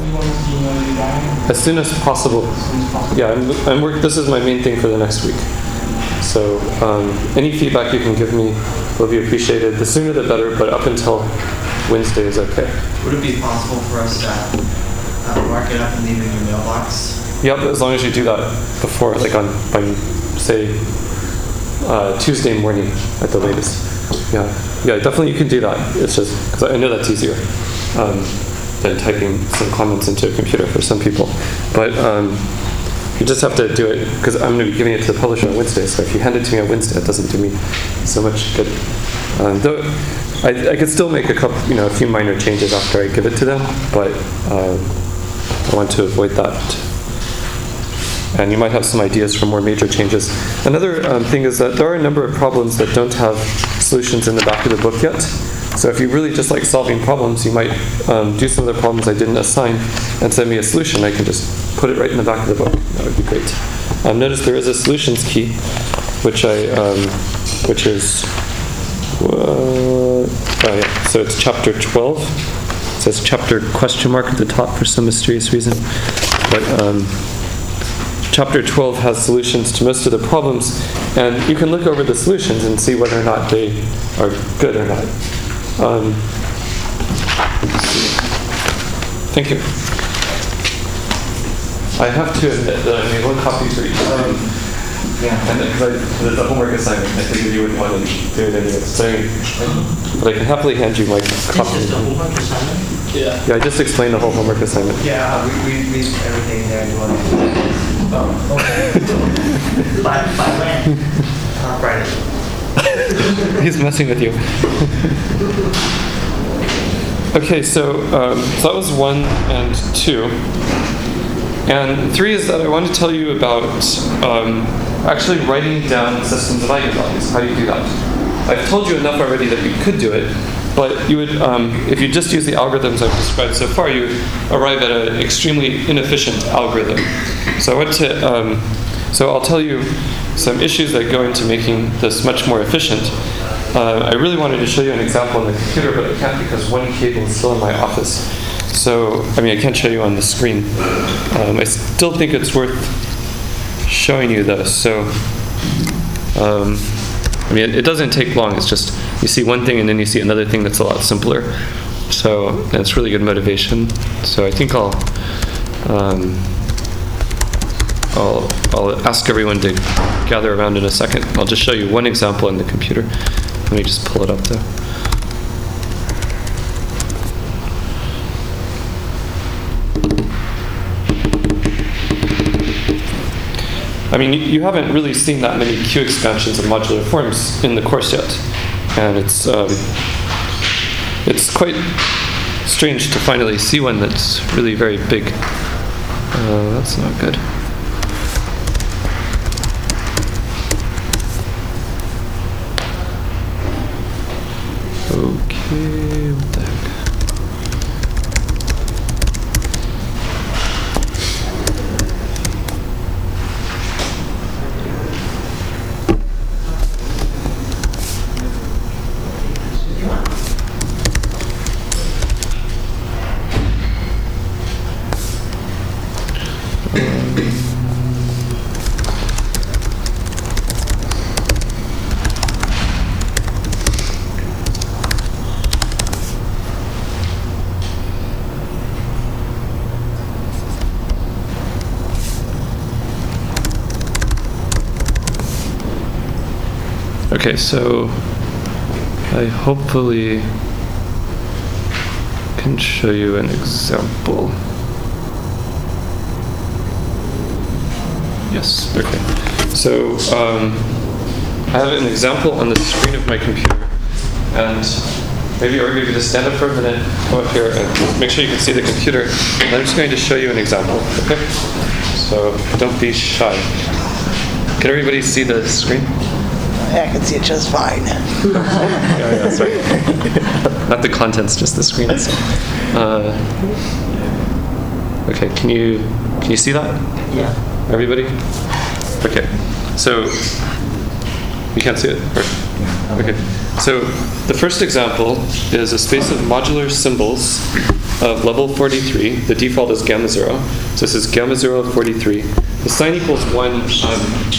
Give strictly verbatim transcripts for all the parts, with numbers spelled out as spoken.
When do you want us to email you back? As soon as possible. As soon as possible. Yeah, I'm, I'm work. This is my main thing for the next week. So um, any feedback you can give me will be appreciated. The sooner the better, but up until Wednesday is okay. Would it be possible for us to uh, mark it up and leave it in your mailbox? Yep, as long as you do that before, like on, by, say, uh, Tuesday morning at the latest. Yeah, yeah, definitely you can do that. It's just, because I know that's easier um, than typing some comments into a computer for some people. But um, you just have to do it, because I'm going to be giving it to the publisher on Wednesday, so if you hand it to me on Wednesday, it doesn't do me so much good. Um, though I, I could still make a couple, you know, a few minor changes after I give it to them, but um, I want to avoid that. And you might have some ideas for more major changes. Another um, thing is that there are a number of problems that don't have solutions in the back of the book yet. So if you really just like solving problems, you might um, do some of the problems I didn't assign and send me a solution. I can just put it right in the back of the book. That would be great. Um, notice there is a solutions key, which I, um, which is, uh, oh yeah, so it's chapter twelve. It says chapter question mark at the top for some mysterious reason. But um, chapter twelve has solutions to most of the problems, and you can look over the solutions and see whether or not they are good or not. Um, thank you. I have to admit that I made one copy for each of them. Yeah, and because it's a homework assignment, I figured you wouldn't want to do it anyway. So, but I can happily hand you my copy. Is this a homework assignment? Yeah. Yeah, I just explained the whole homework assignment. Yeah, we, we read everything there. You want to Oh, okay. by, by when? Uh, Friday. He's messing with you. Okay, so um, so that was one and two. And three is that I want to tell you about um, actually writing down systems of eigenvalues. How do you do that? I've told you enough already that you could do it, but you would, um, if you just use the algorithms I've described so far, you would arrive at an extremely inefficient algorithm. So I want to, um, so I'll tell you some issues that go into making this much more efficient. Uh, I really wanted to show you an example on the computer, but I can't because one cable is still in my office. So, I mean, I can't show you on the screen. Um, I still think it's worth showing you though. So, um, I mean, it, it doesn't take long. It's just you see one thing and then you see another thing that's a lot simpler. So, it's really good motivation. So, I think I'll, um, I'll, I'll ask everyone to gather around in a second. I'll just show you one example on the computer. Let me just pull it up though. I mean, you haven't really seen that many Q expansions of modular forms in the course yet, and it's um, it's quite strange to finally see one that's really very big. Uh, that's not good. Okay, what the heck? Okay, so I hopefully can show you an example. Yes, okay. So um, I have an example on the screen of my computer, and maybe or maybe just stand up for a minute, come up here, and make sure you can see the computer. And I'm just going to show you an example, okay? So don't be shy. Can everybody see the screen? I can see it just fine. yeah, yeah, sorry. Not the contents, just the screen itself. Uh, okay, can you can you see that? Yeah. Everybody? Okay. So you can't see it? Or Okay, so the first example is a space of modular symbols of level forty-three. The default is gamma zero. So this is gamma zero of forty-three. The sign equals one. Um,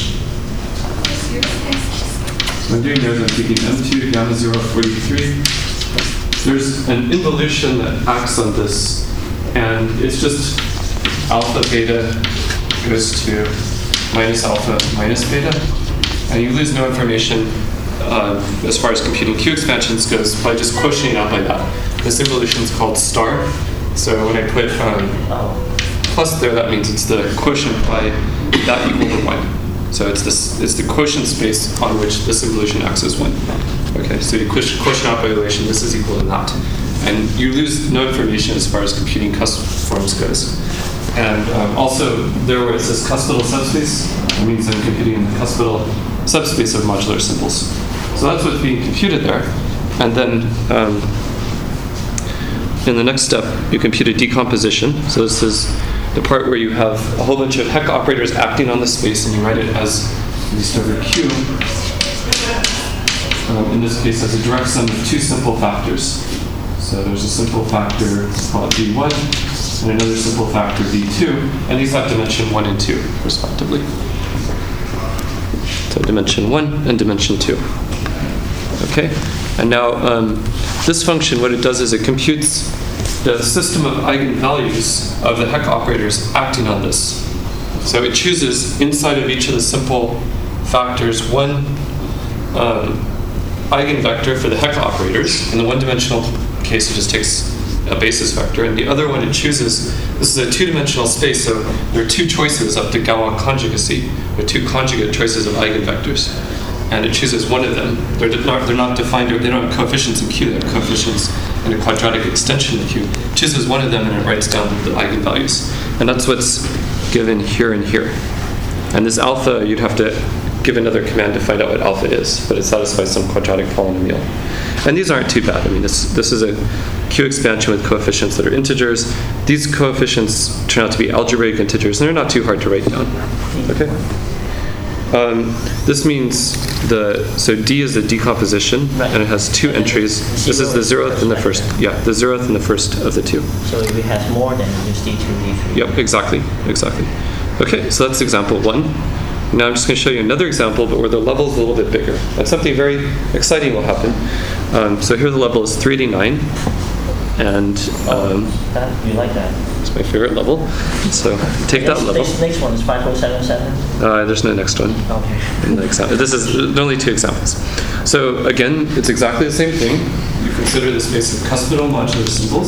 what I'm doing there is I'm taking M two gamma zero of forty-three. There's an involution that acts on this, and it's just alpha beta goes to minus alpha minus beta, and you lose no information uh, as far as computing Q expansions goes by just quotienting out by that. This involution is called star, so when I put um, plus there, that means it's the quotient by that equal to one. So it's this it's the quotient space on which this involution acts as one. Okay, so you quotient out by relation, this is equal to that. And you lose no information as far as computing cusp forms goes. And um, also, there where it says cuspidal subspace, that means I'm computing the cuspidal subspace of modular symbols. So that's what's being computed there. And then um, in the next step, you compute a decomposition. So this is the part where you have a whole bunch of Heck operators acting on the space, and you write it as least over Q. Um, in this case, as a direct sum of two simple factors. So there's a simple factor called V one, and another simple factor V two, and these have dimension one and two, respectively. So dimension one and dimension two. Okay, and now um, this function, what it does is it computes the system of eigenvalues of the Heck operators acting on this. So it chooses inside of each of the simple factors one um, eigenvector for the Heck operators. In the one-dimensional case, it just takes a basis vector, and the other one it chooses, this is a two-dimensional space, so there are two choices up to Galois conjugacy, with two conjugate choices of eigenvectors. And it chooses one of them. They're not, they're not defined, they don't have coefficients in Q, they have coefficients in a quadratic extension in Q. It chooses one of them and it writes down the eigenvalues. And that's what's given here and here. And this alpha, you'd have to give another command to find out what alpha is, but it satisfies some quadratic polynomial. And these aren't too bad. I mean, this this is a Q expansion with coefficients that are integers. These coefficients turn out to be algebraic integers, and they're not too hard to write down. Okay. Um, this means the so D is the decomposition, right, and it has two and entries. This is the zeroth and the first. Yeah, the zeroth and the first of the two. So if it has more than just D two, D three. Yep, exactly, exactly. Okay, so that's example one. Now I'm just going to show you another example, but where the level is a little bit bigger. And something very exciting will happen. Um, so here the level is three eighty-nine. And um, oh, that, you like that. It's my favorite level. So take that level. This next one is five four seven seven? Uh, there's no next one. Okay. In the example. This is there are only two examples. So again, it's exactly the same thing. You consider the space of cuspidal modular symbols,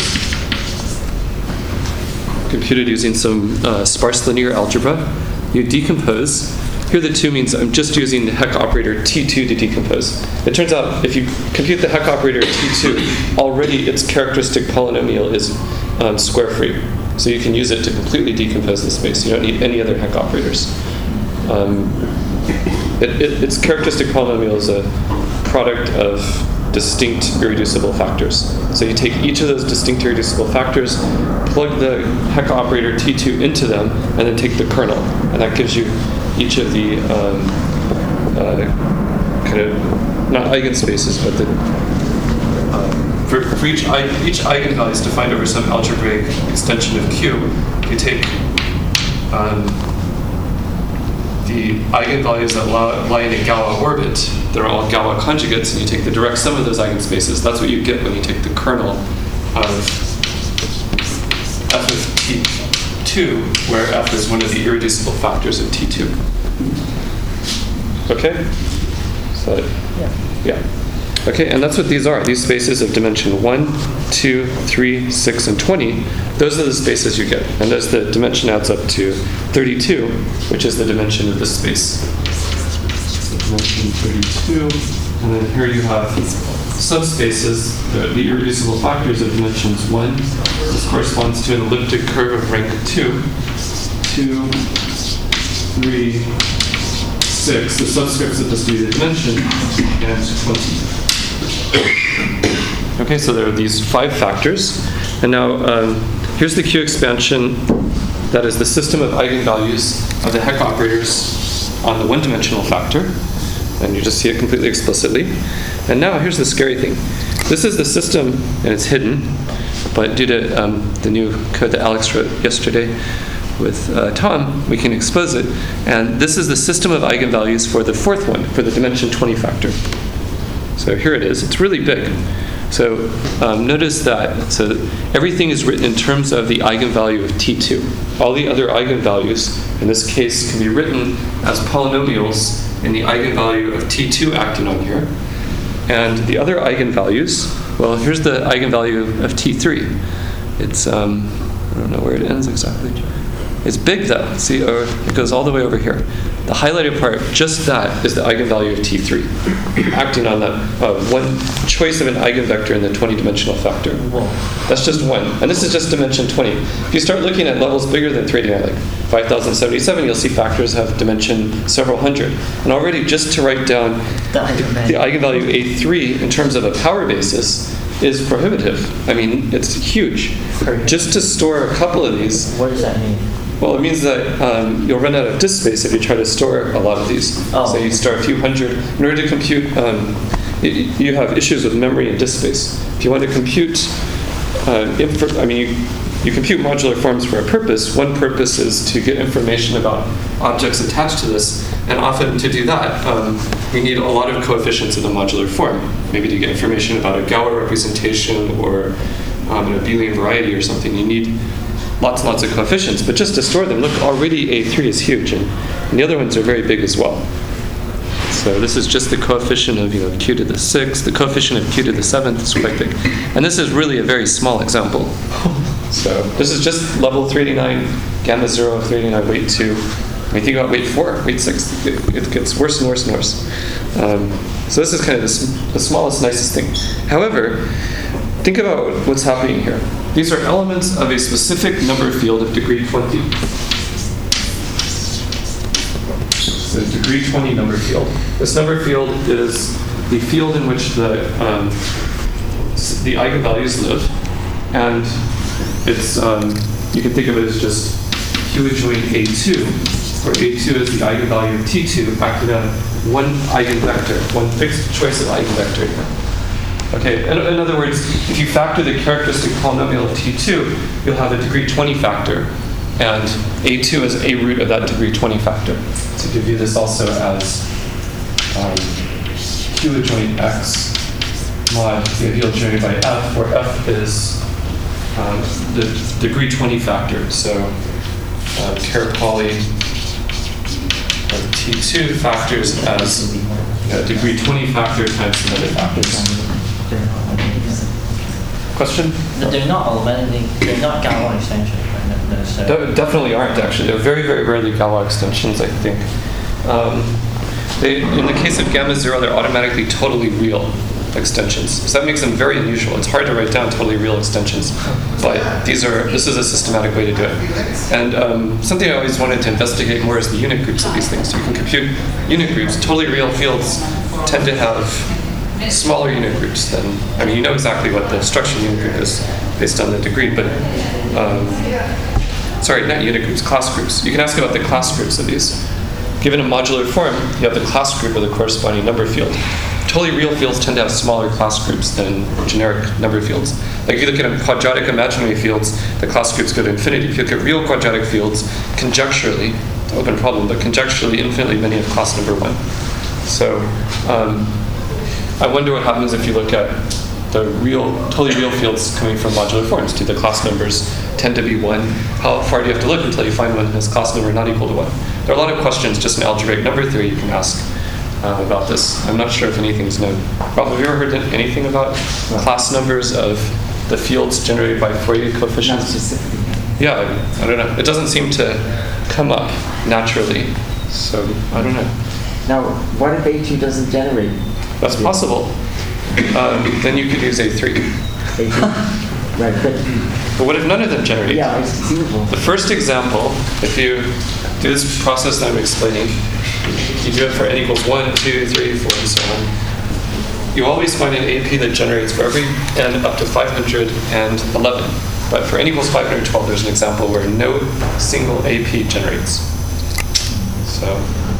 computed using some uh, sparse linear algebra. You decompose. Here the two means I'm just using the Heck operator T two to decompose. It turns out if you compute the Heck operator T two, already its characteristic polynomial is um, square free. So you can use it to completely decompose the space. You don't need any other Heck operators. Um, it, it, its characteristic polynomial is a product of distinct irreducible factors. So you take each of those distinct irreducible factors, plug the Heck operator T two into them, and then take the kernel. And that gives you each of the um, uh, kind of, not eigenspaces, but the, uh, for, for each, each eigenvalue is defined over some algebraic extension of Q. You take um, the eigenvalues that lie in a Galois orbit, they're all Galois conjugates, and you take the direct sum of those eigenspaces. That's what you get when you take the kernel of f of T two, where f is one of the irreducible factors of T two. Okay? So, yeah. yeah. Okay, and that's what these are. These spaces of dimension one, two, three, six, and twenty, those are the spaces you get. And as the dimension adds up to thirty-two, which is the dimension of this space. Dimension thirty-two, and then here you have subspaces, the, the irreducible factors of dimensions one. This corresponds to an elliptic curve of rank two. two, three, six, the subscripts that just be the dimension, and twenty. Okay, so there are these five factors. And now um, here's the Q expansion that is the system of eigenvalues of the Heck operators on the one-dimensional factor. And you just see it completely explicitly. And now here's the scary thing. This is the system, and it's hidden, but due to um, the new code that Alex wrote yesterday with uh, Tom, we can expose it. And this is the system of eigenvalues for the fourth one, for the dimension twenty factor. So here it is. It's really big. So um, notice that. So everything is written in terms of the eigenvalue of T two. All the other eigenvalues, in this case, can be written as polynomials in the eigenvalue of T two acting on here. And the other eigenvalues, well, here's the eigenvalue of T three. It's, um, I don't know where it ends exactly. It's big though, see, or it goes all the way over here. The highlighted part, just that, is the eigenvalue of T three, acting on that uh, one choice of an eigenvector in the twenty-dimensional factor. That's just one, and this is just dimension twenty. If you start looking at levels bigger than three D, like five thousand seventy-seven, you'll see factors have dimension several hundred. And already just to write down the, the eigenvalue A three in terms of a power basis is prohibitive. I mean, it's huge. Just to store a couple of these. What does that mean? Well, it means that um, you'll run out of disk space if you try to store a lot of these. Oh. So you store a few hundred. In order to compute, um, y- you have issues with memory and disk space. If you want to compute, uh, inf- I mean, you, you compute modular forms for a purpose. One purpose is to get information about objects attached to this. And often to do that, um, we need a lot of coefficients in the modular form. Maybe to get information about a Gower representation or um, an abelian variety or something. You need lots and lots of coefficients, but just to store them, look, already A three is huge, and, and the other ones are very big as well. So this is just the coefficient of, you know, q to the sixth, the coefficient of q to the seventh is quite big. And this is really a very small example. So this is just level three eighty-nine, gamma zero, three eighty-nine, weight two. When you think about weight four, weight six, it, it gets worse and worse and worse. Um, so this is kind of the, sm- the smallest, nicest thing. However, think about what's happening here. These are elements of a specific number field of degree twenty. So degree twenty number field. This number field is the field in which the um, the eigenvalues live, and it's um, you can think of it as just Q adjoint A two, where A two is the eigenvalue of T two acting on one eigenvector, one fixed choice of eigenvector here. Okay, in, in other words, if you factor the characteristic polynomial of T two, you'll have a degree twenty factor, and A two is a root of that degree twenty factor. So you can view this also as um, Q adjoint X mod the ideal generated by F, where F is um, the degree twenty factor. So uh, char poly of T two factors as a degree twenty factor times some other factors. Question? But they're not automatically, they're not Galois extensions, right? necessarily. De- definitely aren't, actually. They're very, very rarely Galois extensions, I think. Um, they, in the case of gamma zero, they're automatically totally real extensions. So that makes them very unusual. It's hard to write down totally real extensions, but these are. This is a systematic way to do it. And um, something I always wanted to investigate more is the unit groups of these things. So you can compute unit groups. Totally real fields tend to have smaller unit groups than, I mean, you know exactly what the structure unit group is based on the degree, but, um, sorry, not unit groups, class groups. You can ask about the class groups of these. Given a modular form, you have the class group of the corresponding number field. Totally real fields tend to have smaller class groups than generic number fields. Like if you look at quadratic imaginary fields, the class groups go to infinity. If you look at real quadratic fields, conjecturally, it's an open problem, but conjecturally, infinitely many have class number one. So, um, I wonder what happens if you look at the real, totally real fields coming from modular forms. Do the class numbers tend to be one? How far do you have to look until you find one that's class number not equal to one? There are a lot of questions just in algebraic number theory you can ask uh, about this. I'm not sure if anything's known. Rob, have you ever heard anything about class numbers of the fields generated by Fourier coefficients? Not specifically. Yeah, I, I don't know. It doesn't seem to come up naturally. So, I don't know. Now, what if A two doesn't generate? That's possible. Um, then you could use A three. A two? Right, but But what if none of them generate? yeah, it's conceivable. The first example, if you do this process that I'm explaining, you do it for n equals one, two, three, four, and so on. You always find an A P that generates for every n up to five hundred eleven. But for n equals five hundred twelve, there's an example where no single A P generates. So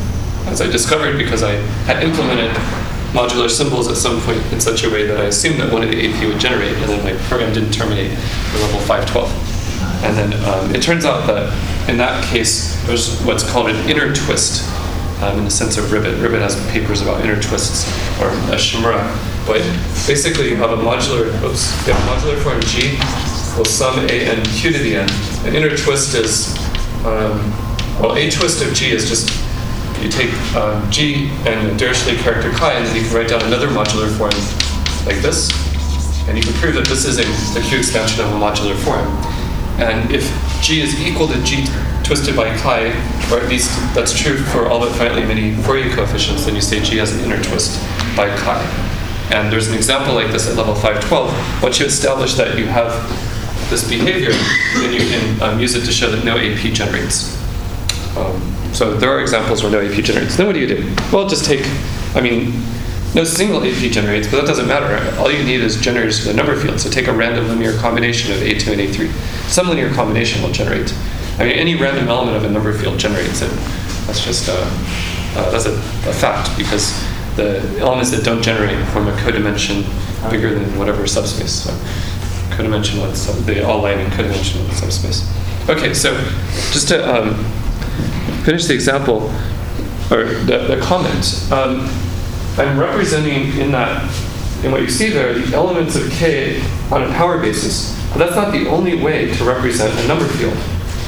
as I discovered because I had implemented modular symbols at some point in such a way that I assumed that one of the A P would generate, and then my program didn't terminate for level five twelve. And then um, it turns out that in that case, there's what's called an inner twist, um, in the sense of Ribbit. Ribbit has papers about inner twists, or a Shimura. But basically, you have a modular, oops, you have a modular form G, will sum A and Q to the n. An inner twist is, um, well, a twist of G is just, you take um, G and the Dirichlet character chi, and then you can write down another modular form like this. And you can prove that this is a, a Q expansion of a modular form. And if G is equal to G twisted by chi, or at least that's true for all but finitely many Fourier coefficients, then you say G has an inner twist by chi. And there's an example like this at level five twelve. Once you establish that you have this behavior, then you can um, use it to show that no A P generates. Um, so there are examples where no A P generates. Then what do you do? Well, just take, I mean, no single A P generates, but that doesn't matter. All you need is generators for the number field. So take a random linear combination of A two and A three. Some linear combination will generate. I mean, any random element of a number field generates it. That's just, uh, uh, that's a, a fact, because the elements that don't generate form a codimension bigger than whatever subspace. So codimension one, sub, they all lie in codimension one subspace. Okay, so just to um, finish the example, or the, the comment, um, I'm representing in that, in what you see there, the elements of K on a power basis. But that's not the only way to represent a number field.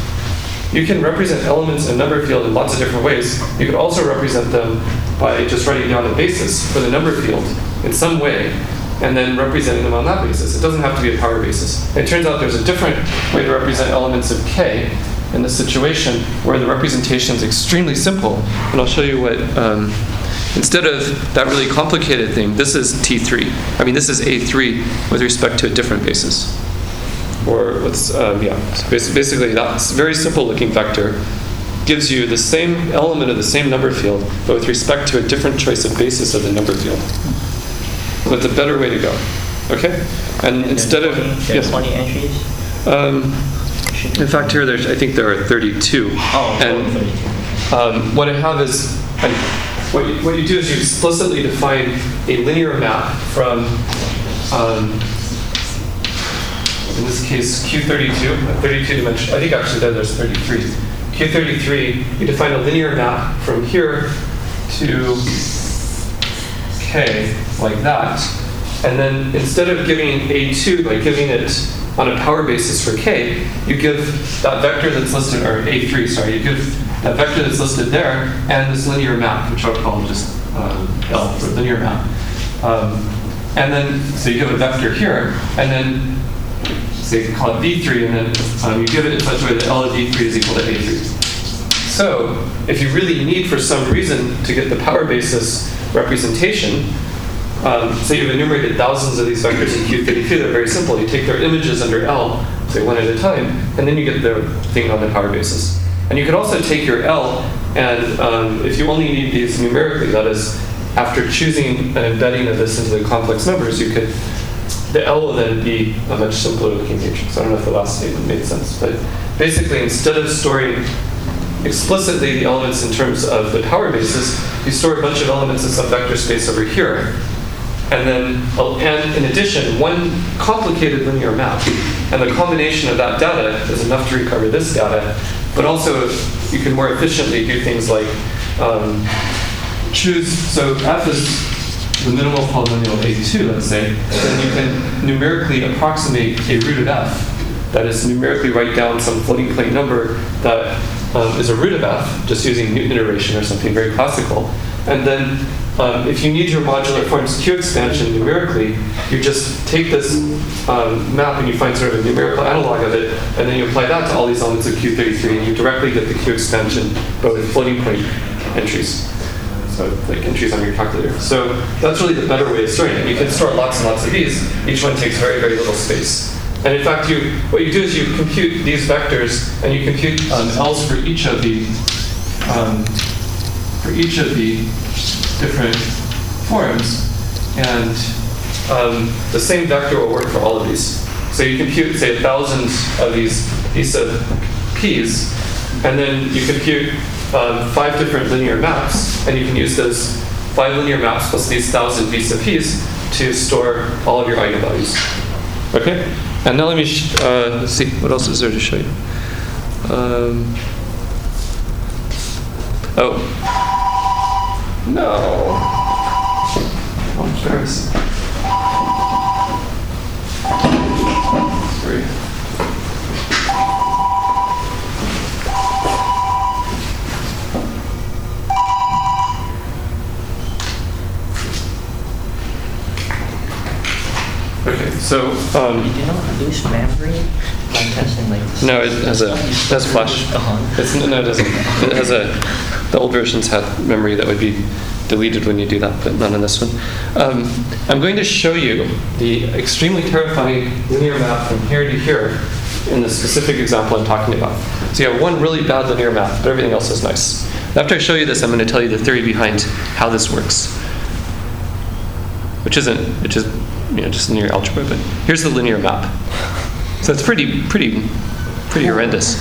You can represent elements in a number field in lots of different ways. You could also represent them by just writing down a basis for the number field in some way, and then representing them on that basis. It doesn't have to be a power basis. It turns out there's a different way to represent elements of K in this situation where the representation is extremely simple. And I'll show you what, um, instead of that really complicated thing, this is T three. I mean, this is A three with respect to a different basis. Or what's, um, yeah, so basically that very simple looking vector gives you the same element of the same number field, but with respect to a different choice of basis of the number field. So it's a better way to go. Okay? And, and instead twenty, of, there yes? are twenty entries? Um, in fact, here, there's, I think there are thirty-two. Oh, and thirty-two. Um, what I have is, I, what, you, what you do is you explicitly define a linear map from, um, in this case, Q thirty-two, a thirty-two dimension. I think actually then there's thirty-three. Q thirty-three, you define a linear map from here to K, like that. And then instead of giving A two by giving it on a power basis for K, you give that vector that's listed, or A three, sorry, you give that vector that's listed there and this linear map, which I'll call just um, L for linear map. Um, and then, so you give a vector here, and then so you can call it V three, and then um, you give it in such a way that L of V three is equal to A three. So if you really need, for some reason, to get the power basis representation, um, say you've enumerated thousands of these vectors in Q thirty-two, they're very simple. You take their images under L, say one at a time, and then you get their thing on the power basis. And you could also take your L, and um, if you only need these numerically, that is, after choosing an embedding of this into the complex numbers, you could, the L will then be a much simpler looking matrix. I don't know if the last statement made sense, but basically instead of storing explicitly the elements in terms of the power basis, you store a bunch of elements in some vector space over here. And then, and in addition, one complicated linear map. And the combination of that data is enough to recover this data. But also, you can more efficiently do things like um, choose, so F is the minimal polynomial A two, let's say, then you can numerically approximate a root of F. That is, numerically write down some floating point number that um, is a root of F, just using Newton iteration or something very classical. And then, um, if you need your modular forms Q expansion numerically, you just take this um, map and you find sort of a numerical analog of it, and then you apply that to all these elements of Q thirty-three, and you directly get the Q expansion, but with floating point entries. So, like entries on your calculator. So that's really the better way of storing it. You can store lots and lots of these. Each one takes very, very little space. And in fact, you what you do is you compute these vectors, and you compute um, L's for each of the um, for each of the different forms, and um, the same vector will work for all of these. So you compute, say, thousands of these piece of P's, and then you compute um, five different linear maps, and you can use those five linear maps plus these thousand V S U Ps to store all of your eigenvalues. Okay? And now let me, sh uh, let's see, what else is there to show you? Um, oh. No. How embarrassing. Sorry. Okay, so um, You do not lose memory by testing like this. no, it has a it has flash. Gone. It's, no, it doesn't. It has a. The old versions had memory that would be deleted when you do that, but not in this one. Um, I'm going to show you the extremely terrifying linear map from here to here in the specific example I'm talking about. So you have one really bad linear map, but everything else is nice. After I show you this, I'm going to tell you the theory behind how this works, which isn't, which is, you know, just linear algebra. But here's the linear map. So it's pretty, pretty, pretty horrendous.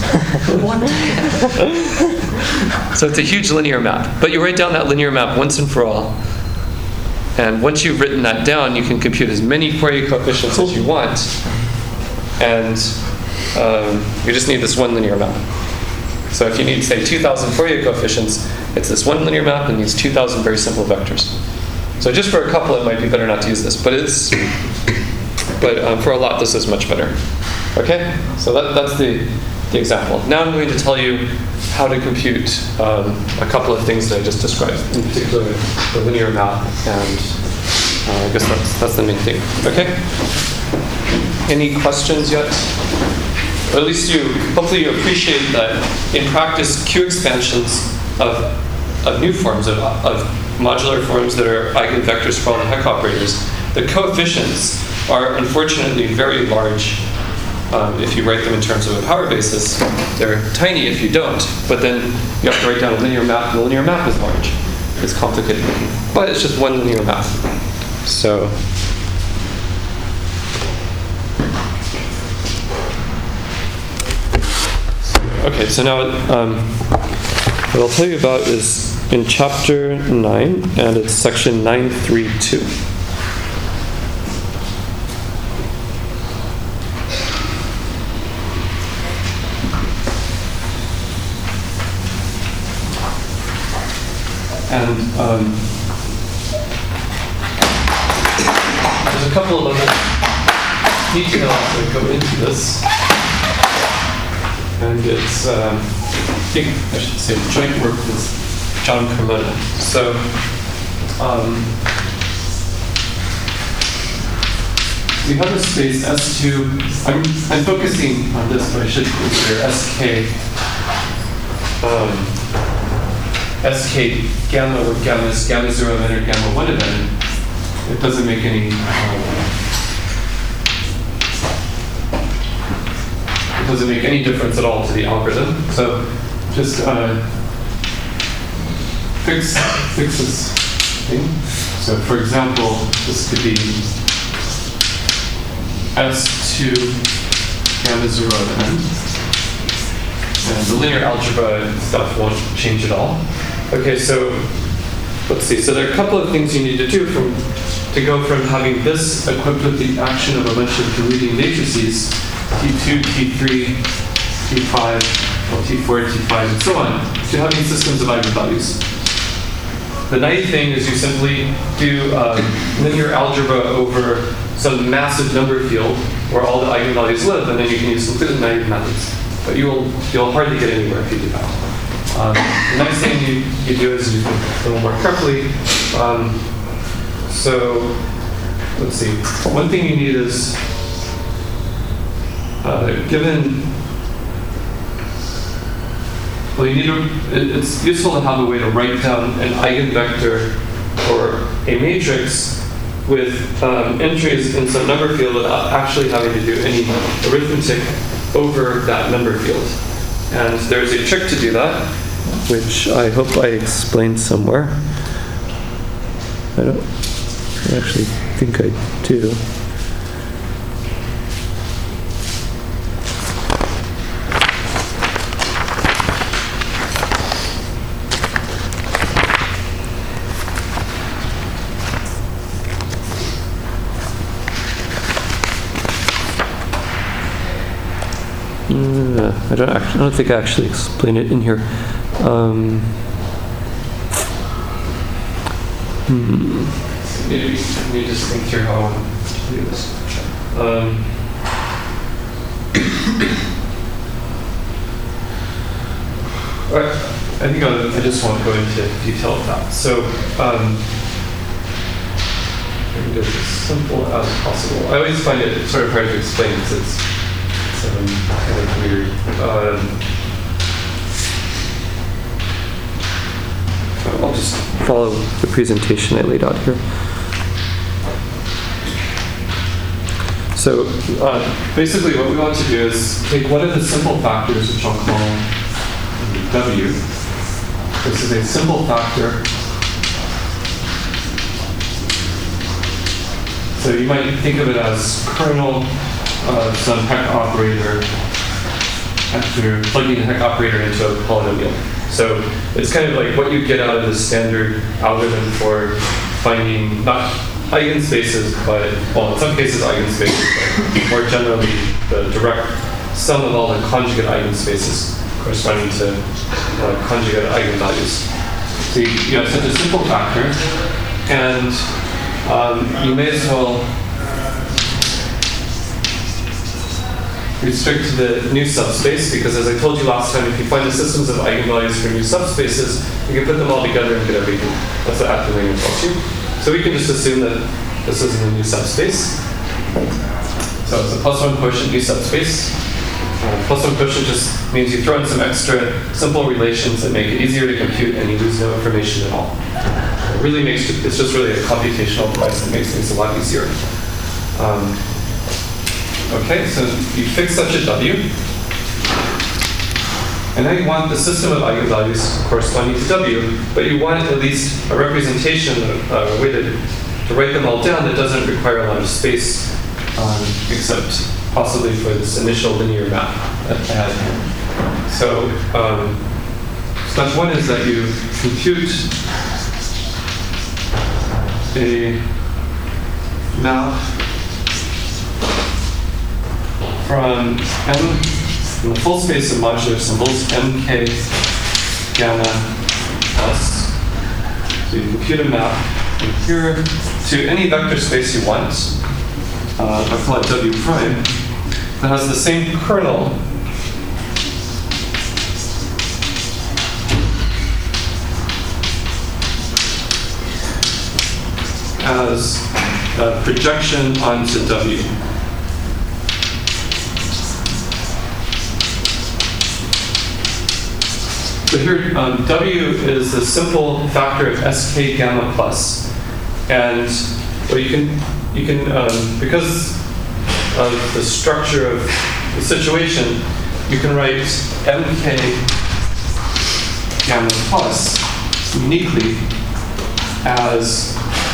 So it's a huge linear map. But you write down that linear map once and for all. And once you've written that down, you can compute as many Fourier coefficients as you want. And um, you just need this one linear map. So if you need, say, two thousand Fourier coefficients, it's this one linear map and these two thousand very simple vectors. So just for a couple, it might be better not to use this. But it's, but um, for a lot, this is much better. Okay? So that, that's the, the example. Now I'm going to tell you how to compute um, a couple of things that I just described, in particular the linear map, and uh, I guess that's, that's the main thing. Okay? Any questions yet? Or at least you, hopefully you appreciate that in practice, Q expansions of, of new forms, of, of modular forms that are eigenvectors for all the Hecke operators, the coefficients are unfortunately very large. Um, if you write them in terms of a power basis, they're tiny if you don't, but then you have to write down a linear map, and the linear map is large. It's complicated, but it's just one linear map. So, okay, so now um, what I'll tell you about is in chapter nine, and it's section nine three two. And um, there's a couple of other details that go into this. And it's, um, I think I should say, joint work with John Cremona. So, um, we have a space S two. I'm, I'm focusing on this, but I should consider S K. Um, S K gamma, where gamma is gamma zero of n or gamma one of n. It doesn't make any. Um, it doesn't make any difference at all to the algorithm. So just uh, fix fix this thing. So for example, this could be S two gamma zero of n. And the linear algebra stuff won't change at all. Okay, so let's see. So there are a couple of things you need to do from to go from having this equipped with the action of a bunch of commuting matrices, T two, T three, T five, well, T four, T five, and so on, to having systems of eigenvalues. The nice thing is you simply do um, linear algebra over some massive number field where all the eigenvalues live, and then you can use completely naive methods. But you will you'll hardly get anywhere if you do that. Um, the next thing you, you do is you think a little more carefully. Um, so let's see. One thing you need is uh, given. Well, you need a, it, it's useful to have a way to write down an eigenvector or a matrix with um, entries in some number field without actually having to do any arithmetic over that number field. And there's a trick to do that, which I hope I explained somewhere. I don't I actually think I do. don't actually, I don't think I actually explained it in here. Um, hmm. Maybe let me just think through how I want to do this. Um, Alright, I think I'll, I just won't go into detail of that. So, um, I'm going to do it as simple as possible. I always find it sort of hard to explain because it's, it's um, kind of weird. Um, I'll just follow the presentation I laid out here. So, uh, basically what we want to do is take one of the simple factors, which I'll call W. This is a simple factor. So you might think of it as kernel of some heck operator after plugging the heck operator into a polynomial. So it's kind of like what you get out of the standard algorithm for finding not eigenspaces, but, well, in some cases eigenspaces, but more generally the direct sum of all the conjugate eigenspaces corresponding to uh, conjugate eigenvalues. So you, you have such a simple factor, and um, you may as well restrict to the new subspace, because as I told you last time, if you find the systems of eigenvalues for new subspaces, you can put them all together and get everything. That's what active language tells you. So we can just assume that this is in a new subspace. So it's a plus one quotient new subspace. Uh, plus one quotient just means you throw in some extra simple relations that make it easier to compute and you lose no information at all. It really makes it, it's just really a computational device that makes things a lot easier. Um, okay, so you fix such a W. And now you want the system of eigenvalues corresponding to W, but you want at least a representation, uh, a way to, to write them all down that doesn't require a lot of space, um, except possibly for this initial linear map that I had here. So, um, step one is that you compute a map from M, from the full space of modular symbols, mk gamma plus. So you compute a map from here to any vector space you want. Uh, I call it W prime, that has the same kernel as a projection onto W. So here, um, W is the simple factor of S K gamma plus, and well, you can you can um, because of the structure of the situation, you can write M K gamma plus uniquely as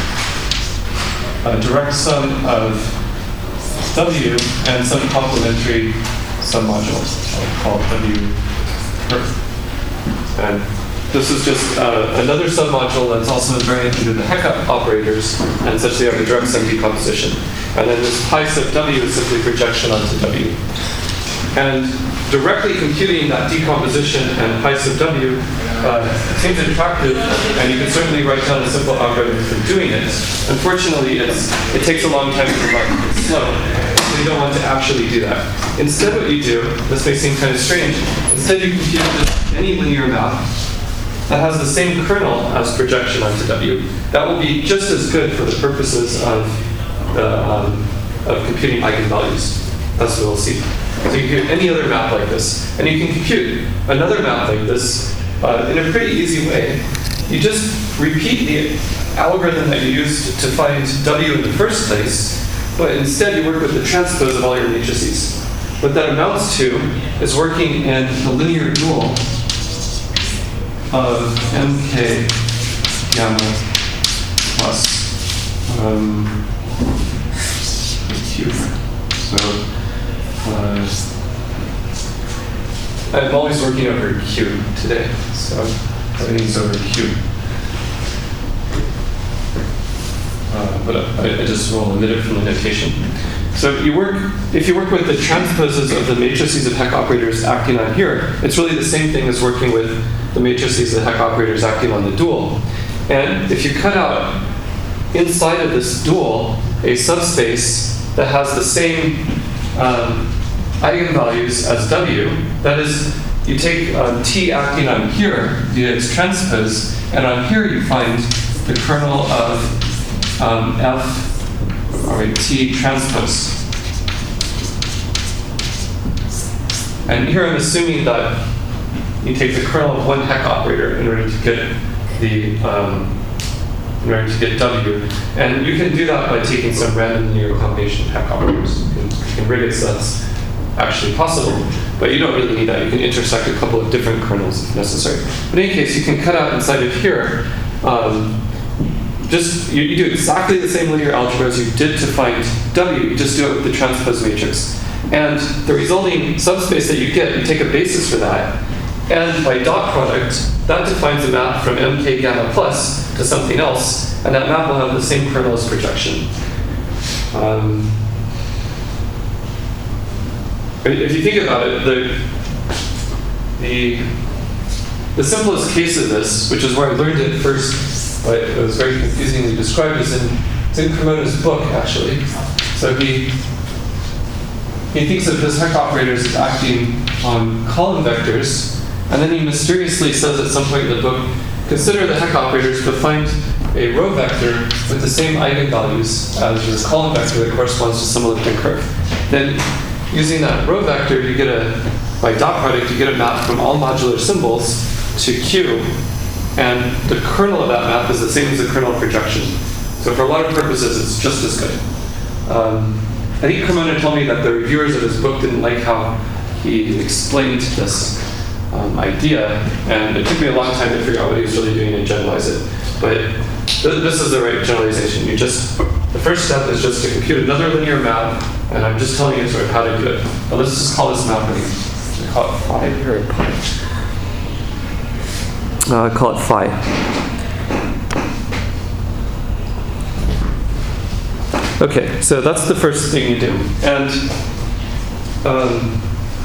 a direct sum of W and some complementary submodule. I'll call it W per. And this is just uh, another submodule that's also invariant into the heck operators, and such they have a direct sum decomposition. And then this pi sub W is simply projection onto W. And directly computing that decomposition and pi sub W uh, seems attractive, and you can certainly write down a simple algorithm for doing it. Unfortunately, it's, it takes a long time to run. It's slow, so you don't want to actually do that. Instead, what you do, this may seem kind of strange, instead you compute just any linear map that has the same kernel as projection onto W. That will be just as good for the purposes of, uh, um, of computing eigenvalues, as we'll see. So you can compute any other map like this, and you can compute another map like this uh, in a pretty easy way. You just repeat the algorithm that you used to find W in the first place, but instead you work with the transpose of all your matrices. What that amounts to is working in the linear dual of mk gamma plus um, q. So uh, I'm always working over q today, so everything's over q. Uh, but I, I just will omit it from the notation. So you work, if you work with the transposes of the matrices of Heck operators acting on here, it's really the same thing as working with the matrices of Heck operators acting on the dual. And if you cut out inside of this dual a subspace that has the same um, eigenvalues as W, that is, you take um, T acting on here, its transpose, and on here you find the kernel of um, F, all right, T transpose. And here I'm assuming that you take the kernel of one Heck operator in order to get the um, in order to get W, and you can do that by taking some random linear combination of Heck operators. You can, you can rig it so that's actually possible, but you don't really need that. You can intersect a couple of different kernels if necessary. But in any case, you can cut out inside of here. Um, just you, you do exactly the same linear algebra as you did to find W. You just do it with the transpose matrix, and the resulting subspace that you get, you take a basis for that, and by dot product, that defines a map from M K gamma plus to something else, and that map will have the same kernel as projection. Um, if you think about it, the, the, the simplest case of this, which is where I learned it first, but it was very confusingly described, is in, it's in Cremona's book, actually. So he, he thinks of his Heck operators as acting on column vectors, and then he mysteriously says at some point in the book, consider the Heck operators, but find a row vector with the same eigenvalues as your column vector that corresponds to some elliptic curve. Then, using that row vector, you get a, by dot product, you get a map from all modular symbols to Q, and the kernel of that map is the same as the kernel of projection. So for a lot of purposes, it's just as good. Um, I think Cremona told me that the reviewers of his book didn't like how he explained this Um, idea, and it took me a long time to figure out what he was really doing and generalize it. But th this is the right generalization. You just, the first step is just to compute another linear map, and I'm just telling you sort of how to do it. Now let's just call this map, I call it phi or pi. Uh, call it phi. Okay, so that's the first thing you do. And um,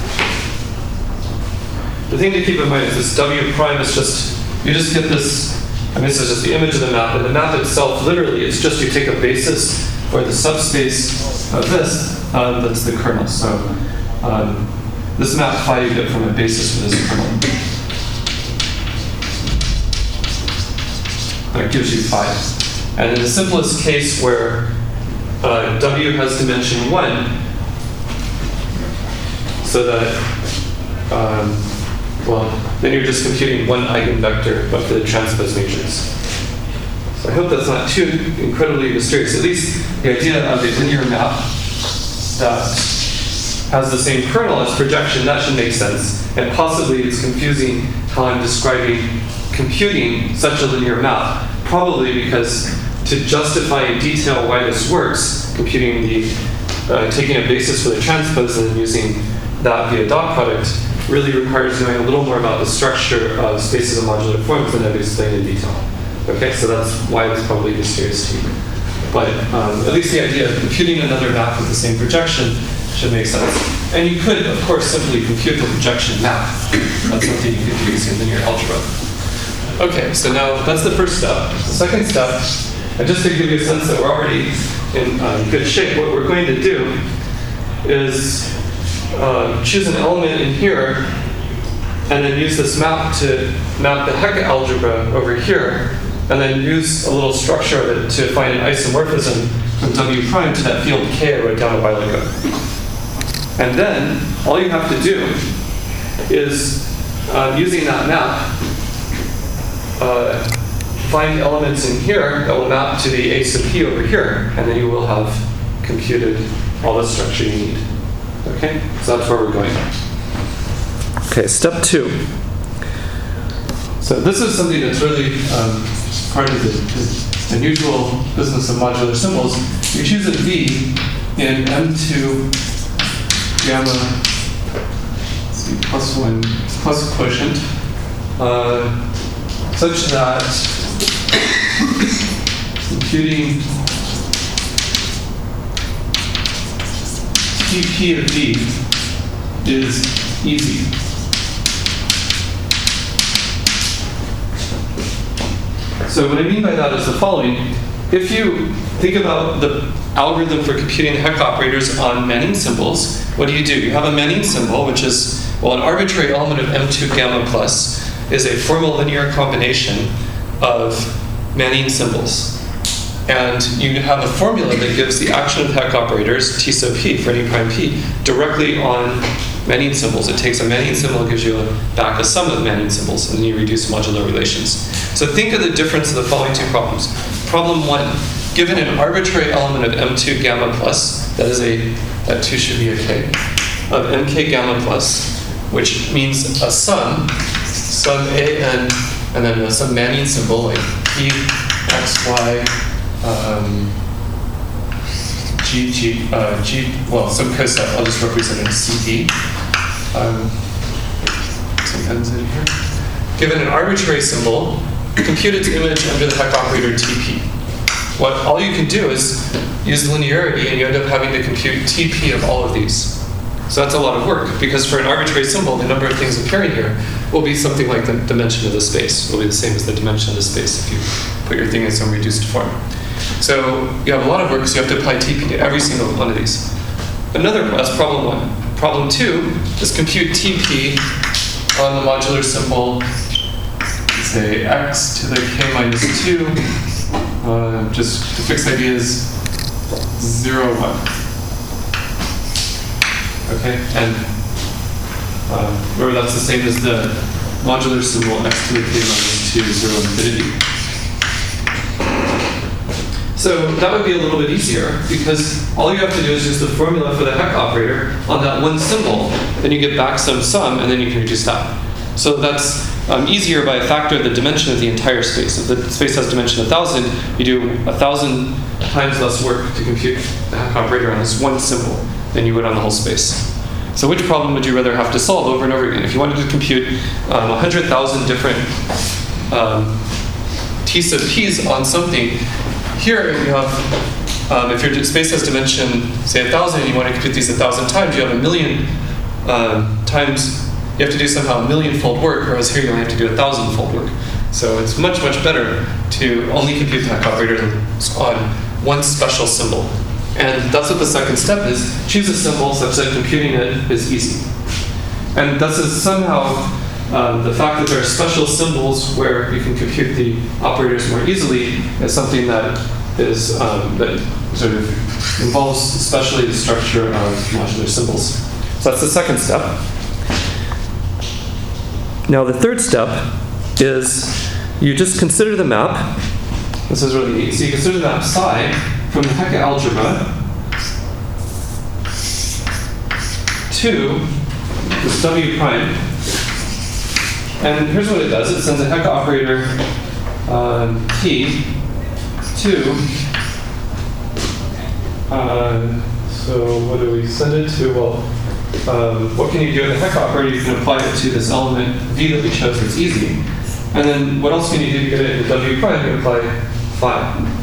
the thing to keep in mind is this W prime is just, you just get this, I mean, this is just the image of the map, and the map itself, literally, it's just you take a basis for the subspace of this, uh, that's the kernel. So um, this map phi you get from a basis for this kernel. That gives you phi. And in the simplest case where uh, W has dimension one, so that, um, well, then you're just computing one eigenvector of the transpose matrix. So I hope that's not too incredibly mysterious. At least the idea of a linear map that has the same kernel as projection, that should make sense. And possibly it's confusing how I'm describing computing such a linear map, probably because to justify in detail why this works, computing the, uh, taking a basis for the transpose and then using that via dot product, really requires knowing a little more about the structure of spaces of modular forms than I've explained in detail. Okay, so that's why it's probably mysterious to you. But um, at least the idea of computing another map with the same projection should make sense. And you could, of course, simply compute the projection map. That's something you could do using linear algebra. Okay, so now that's the first step. The second step, and just to give you a sense that we're already in um, good shape, what we're going to do is Uh, choose an element in here, and then use this map to map the Heck algebra over here, and then use a little structure of it to find an isomorphism from W prime to that field K I wrote down a while ago. And then all you have to do is, uh, using that map, uh, find elements in here that will map to the A sub P over here, and then you will have computed all the structure you need. Okay, so that's where we're going. Okay, step two. So this is something that's really um, part of the, the unusual business of modular symbols. You choose a V in M two gamma, let's see, plus one, plus quotient, uh, such that computing T P of B is easy. So what I mean by that is the following. If you think about the algorithm for computing the Heck operators on Manning symbols, what do you do? You have a Manning symbol, which is, well, an arbitrary element of M two gamma plus is a formal linear combination of Manning symbols. And you have a formula that gives the action of Heck operators, T sub p, for any prime p, directly on Manning symbols. It takes a Manning symbol, gives you a, back a sum of Manning symbols, and then you reduce modular relations. So think of the difference of the following two problems. Problem one, given an arbitrary element of M two gamma plus, that is a, that two should be a k, of M K gamma plus, which means a sum, sum A n, and then uh, some Manning symbol like P, X, Y, um, G, G, uh, G, well, some coset, I'll just represent it as C D. Um, some ends in here. Given an arbitrary symbol, compute its image under the Heck operator T P. What all you can do is use linearity, and you end up having to compute T P of all of these. So that's a lot of work, because for an arbitrary symbol, the number of things appearing here will be something like the dimension of the space. It will be the same as the dimension of the space if you put your thing in some reduced form. So you have a lot of work, so you have to apply T P to every single one of these. Another, that's problem one. Problem two is compute T P on the modular symbol, say x to the k minus two, uh, just the fixed idea is zero, one. Okay, and uh, remember that's the same as the modular symbol x to the k minus two, zero, infinity. So that would be a little bit easier, because all you have to do is use the formula for the Heck operator on that one symbol, then you get back some sum, and then you can reduce that. So that's um, easier by a factor of the dimension of the entire space. If the space has dimension one thousand, you do one thousand times less work to compute the Heck operator on this one symbol than you would on the whole space. So which problem would you rather have to solve over and over again? If you wanted to compute um, one hundred thousand different um, T sub p's on something, here you have, um, if your space has dimension, say one thousand, and you want to compute these one thousand times, you have a million um, times. You have to do somehow a million-fold work, whereas here you only have to do a thousand-fold work. So it's much, much better to only compute the Heck operator on one special symbol. And that's what the second step is. Choose a symbol such that computing it is easy. And this is somehow um, the fact that there are special symbols where you can compute the operators more easily is something that is um, that sort of involves especially the structure of modular symbols. So that's the second step. Now the third step is you just consider the map. This is really neat. So you consider the map psi from the Heck algebra to this W prime. And here's what it does. It sends a Heck operator um, T to, uh, so what do we send it to? Well, Um, what can you do with the Heck operator? You can apply it to this element V that we chose that's easy. And then what else can you do to get it into W prime? You can apply phi.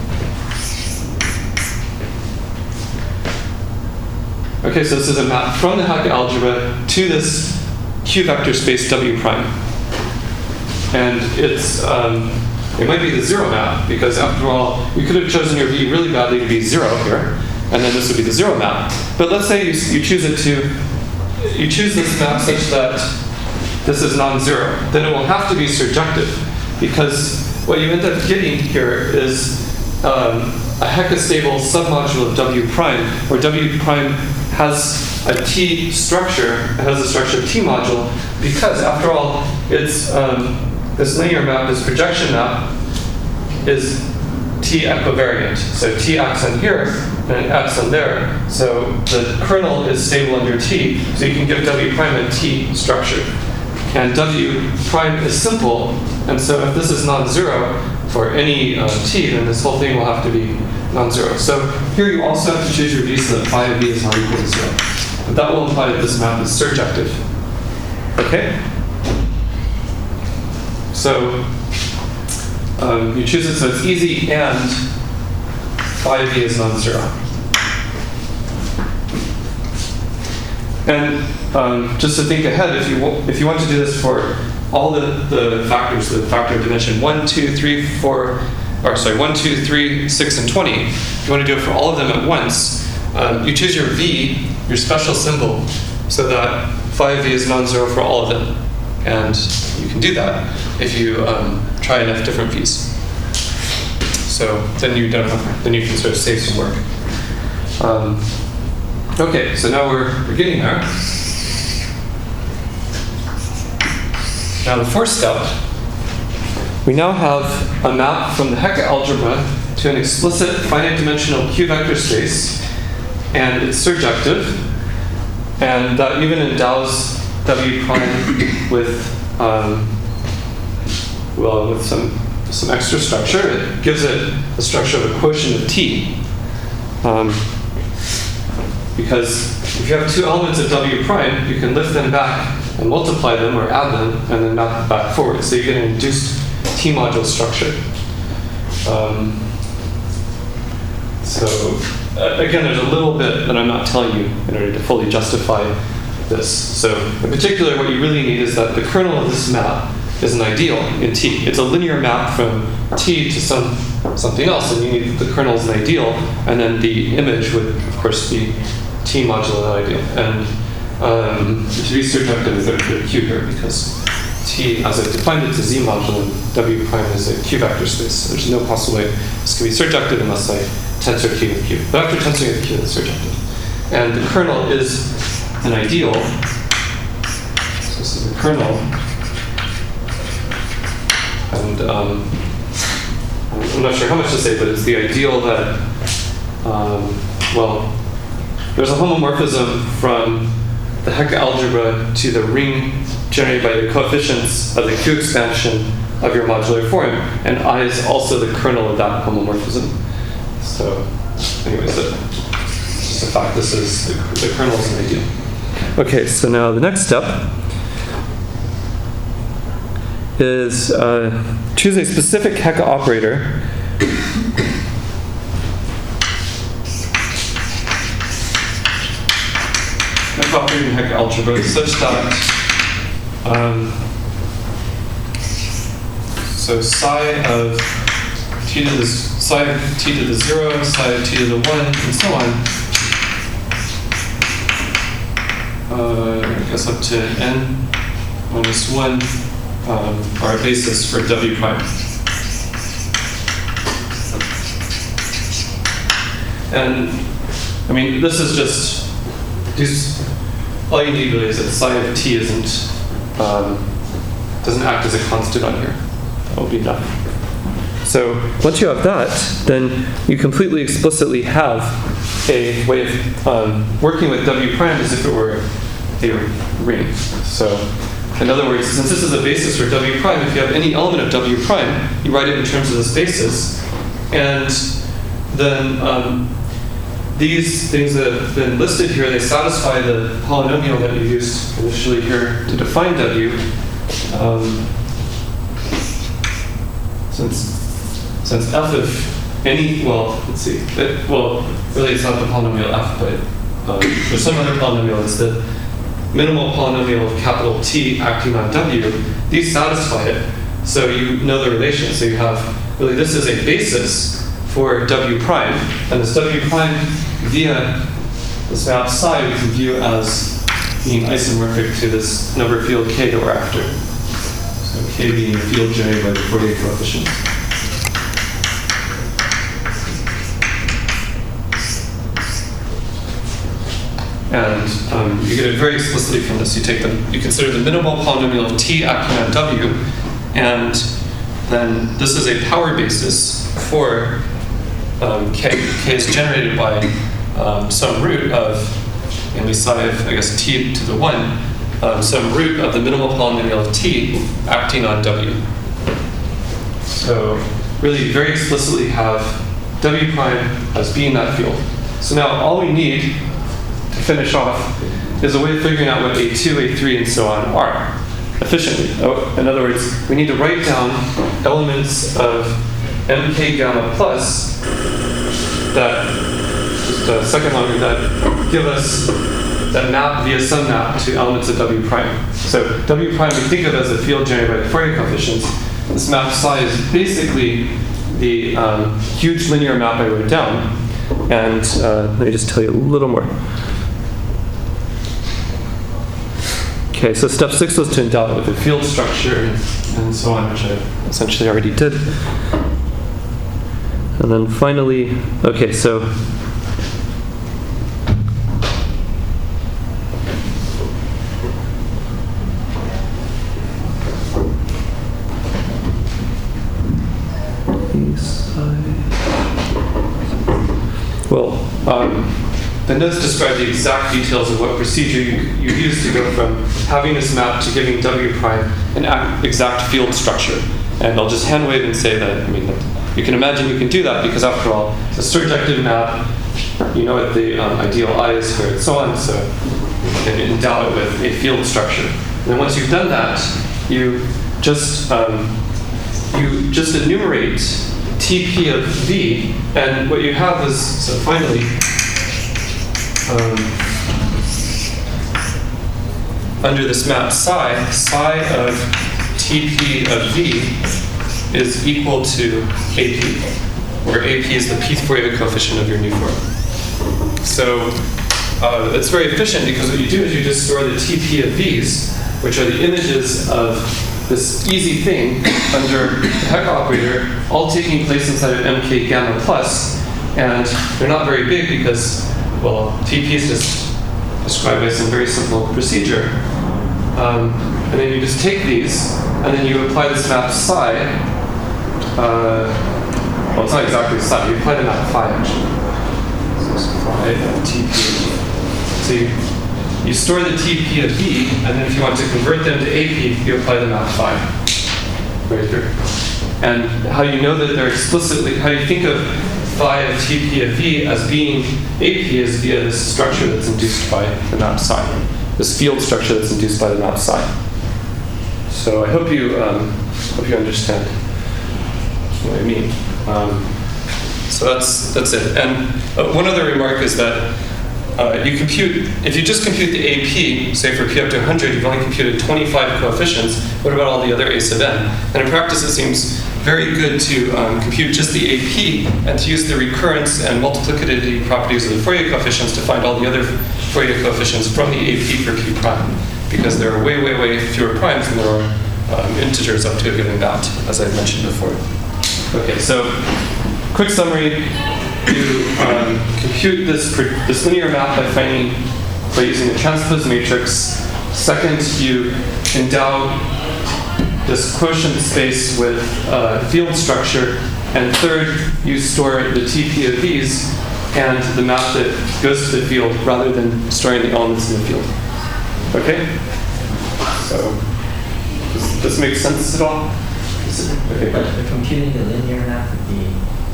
Okay, so this is a map from the Heck algebra to this Q vector space W prime. And it's, um, it might be the zero map, because after all, you could have chosen your V really badly to be zero here, and then this would be the zero map. But let's say you, you choose it to You choose this map such that this is non-zero, then it will have to be surjective, because what you end up getting here is um, a hecastable submodule of W prime, where W prime has a T structure, it has a structure of T module, because after all, it's um, this linear map, this projection map, is T equivariant. So T acts on here, and it acts on there. So the kernel is stable under T, so you can give W prime a T structure. And W prime is simple, and so if this is non-zero for any uh, T, then this whole thing will have to be non-zero. So here you also have to choose your V so that phi of V is not equal to zero. But that will imply that this map is surjective. Okay? So Um, you choose it so it's easy, and phi of V is non-zero. And um, just to think ahead, if you w- if you want to do this for all the, the factors, the factor dimension one, two, three, four, or sorry, one, two, three, six, and twenty, if you want to do it for all of them at once, um, you choose your V, your special symbol, so that phi V is non-zero for all of them. And you can do that if you um, try enough different V's. So then you don't have, then you can sort of save some work. Um, okay, so now we're, we're getting there. Now the fourth step, we now have a map from the Hecke algebra to an explicit finite dimensional Q vector space, and it's surjective, and that even endows W prime with um, well with some some extra structure. It gives it the structure of a quotient of T. Um, because if you have two elements of W prime, you can lift them back and multiply them or add them and then map it back forward. So you get an induced T module structure. Um, so uh, again, there's a little bit that I'm not telling you in order to fully justify this. So in particular, what you really need is that the kernel of this map is an ideal in T. It's a linear map from T to some something else, and you need the kernel as an ideal, and then the image would, of course, be T modulo that ideal. And um, to be surjective is a Q here, because T, as I defined it to Z modulo, W prime is a Q vector space. So there's no possible way this can be surjective unless I tensor Q with Q. But after tensoring with Q, it's surjective. And the kernel is an ideal. So this is the kernel. And um, I'm not sure how much to say, but it's the ideal that, um, well, there's a homomorphism from the Hecke algebra to the ring generated by the coefficients of the Q expansion of your modular form, and I is also the kernel of that homomorphism. So, anyways, it's just a fact. This is the, the kernel is an ideal. Okay, so now the next step is uh, choose a specific Hecke operator Hecke operator in Hecke algebra such that um, so psi of t to the psi of t to the zero, psi of t to the one, and so on. Uh, I guess up to n minus one. Um, are a basis for W prime. And I mean, this is just, these, all you need really is that psi of t isn't, um, doesn't act as a constant on here. That will be enough. So once you have that, then you completely explicitly have a way of um, working with W prime as if it were a ring. So in other words, since this is a basis for W prime, if you have any element of W prime, you write it in terms of this basis. And then um, these things that have been listed here, they satisfy the polynomial that you used initially here to define W. Um, since, since f of any, well, let's see. It, well, really it's not the polynomial f, but um, there's some other polynomial. It's the minimal polynomial of capital T acting on W. These satisfy it. So you know the relation. So you have, really this is a basis for W prime. And this W prime via this map psi we can view as being isomorphic to this number field K that we're after. So K being a field generated by the Fourier coefficient. And um, you get it very explicitly from this. You take them, you consider the minimal polynomial of T acting on W, and then this is a power basis for um, K. K is generated by um, some root of, and we psi of, I guess, T to the one, um, some root of the minimal polynomial of T acting on W. So really very explicitly have W prime as being that field. So now all we need to finish off is a way of figuring out what A two, A three, and so on are efficiently. Oh, in other words, we need to write down elements of M K gamma plus that, just a second longer, that give us that map via some map to elements of W prime. So W prime we think of as a field generated by the Fourier coefficients. This map psi is basically the um, huge linear map I wrote down. And uh, let me just tell you a little more. Okay, so step six was to endow it with a field structure and, and so on, which I essentially already did. And then finally, okay, so well, um, the notes describe the exact details of what procedure you, you use to go from having this map to giving W prime an ac- exact field structure. And I'll just hand wave and say that, I mean, you can imagine you can do that because after all, it's a surjective map, you know what the um, ideal I is here and so on, so you can endow it with a field structure. And then once you've done that, you just, um, you just enumerate T P of V, and what you have is, so finally, um, under this map psi, psi of T P of V is equal to A P, where A P is the p-Fourier coefficient of your new form. So uh, it's very efficient because what you do is you just store the T P of V's, which are the images of this easy thing under the Heck operator, all taking place inside of M K gamma plus, and they're not very big because, well, T P is just described by some very simple procedure. Um, and then you just take these, and then you apply this map psi. Uh, well, it's not exactly psi. You apply the map phi actually. So it's phi of T P. So you You store the T P of V, and then if you want to convert them to A P, you apply the map phi right here. And how you know that they're explicitly, how you think of phi of T P of V as being A P is via this structure that's induced by the map psi, this field structure that's induced by the map psi. So I hope you um, hope you understand what I mean. Um, so that's that's it. And uh, one other remark is that. Uh, you compute, if you just compute the A P, say for P up to one hundred, you've only computed twenty-five coefficients. What about all the other A sub n? And in practice, it seems very good to um, compute just the A P and to use the recurrence and multiplicativity properties of the Fourier coefficients to find all the other Fourier coefficients from the A P for P prime, because there are way, way, way fewer primes than there are um, integers up to a given bound, as I've mentioned before. Okay, so quick summary. You um, compute this this linear map by finding by using the transpose matrix. Second, you endow this quotient space with uh, field structure. And third, you store the T P of V's and the map that goes to the field rather than storing the elements in the field. Okay? So, does this make sense at all? Okay. But the computing the linear map would be.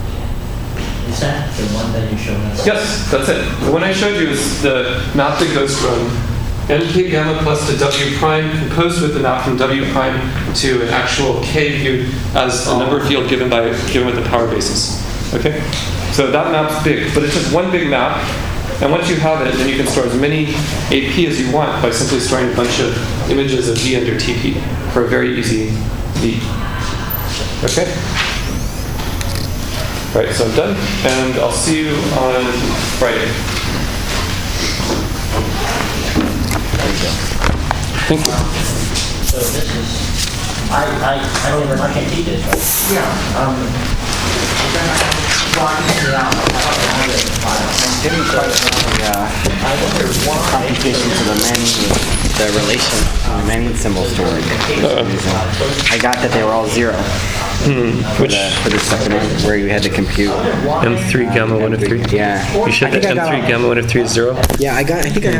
Is that the one that you showed us? Yes, that's it. The one I showed you is the map that goes from M K gamma plus to W prime, composed with the map from W prime to an actual K viewed as a number field given by given with the power basis. Okay? So that map's big, but it's just one big map. And once you have it, then you can store as many A P as you want by simply storing a bunch of images of V under T P for a very easy V. Okay? All right, so I'm done, and I'll see you on Friday. Thank you. So this is, I, I, I don't even, I can teach it, right? Yeah, um, blocking it out, I don't have it in the file. Didn't quite know the uh, I wonder why. computation to the Manning, the relation, the Manning symbol story. I got that they were all zero. Hmm. For Which the, for the second one, where you had to compute. M three gamma one of three? Yeah. You should I think I M got three all- gamma one of three is zero? Yeah, I got. I think I.